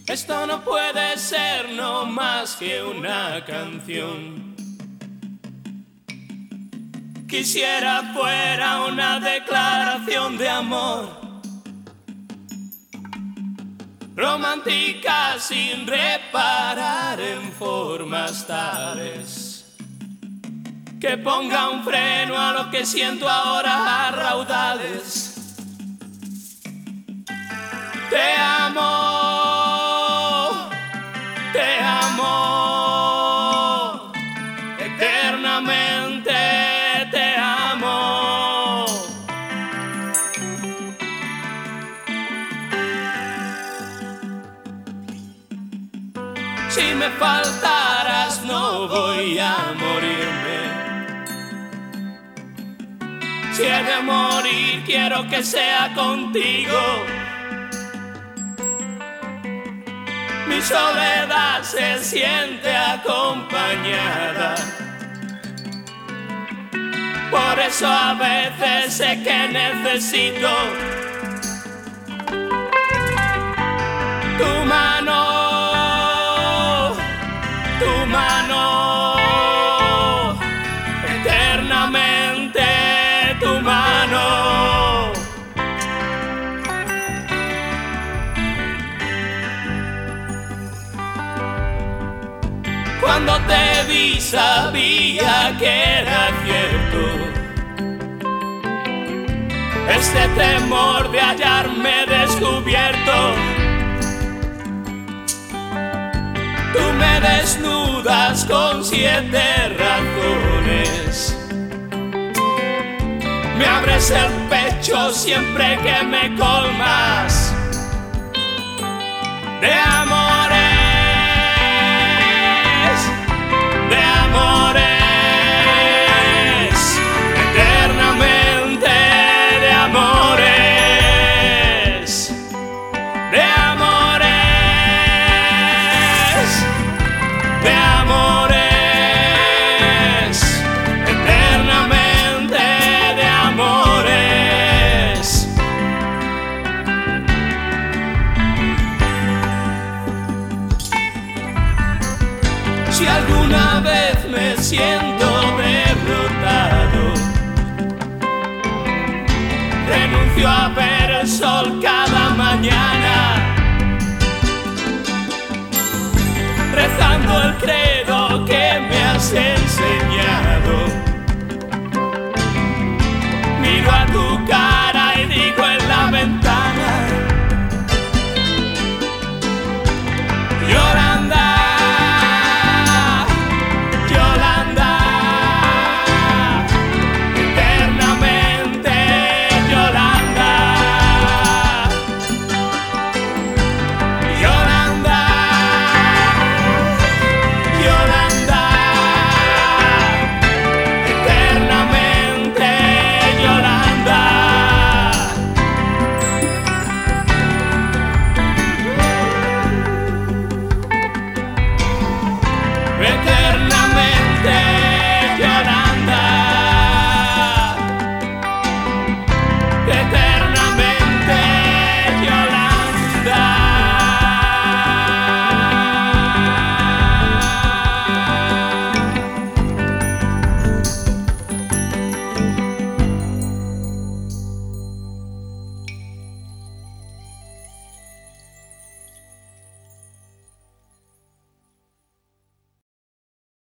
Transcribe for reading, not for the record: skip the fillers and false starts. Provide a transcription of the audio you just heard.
Esto no puede ser no más que una canción. Quisiera fuera una declaración de amor, romántica sin reparar en formas tales que ponga un freno a lo que siento ahora a raudales. Te amo, eternamente te amo. Si me faltaras no voy a morirme. Si he de morir quiero que sea contigo. Mi soledad se siente acompañada. Por eso a veces sé que necesito tu mano, eternamente tu mano. Cuando te vi sabía que era cierto este temor de hallarme descubierto. Tú me desnudas con 7 razones, me abres el pecho siempre que me colmas de amores. Si alguna vez me siento derrotado, renuncio a ver el sol cada mañana, rezando el credo que me hace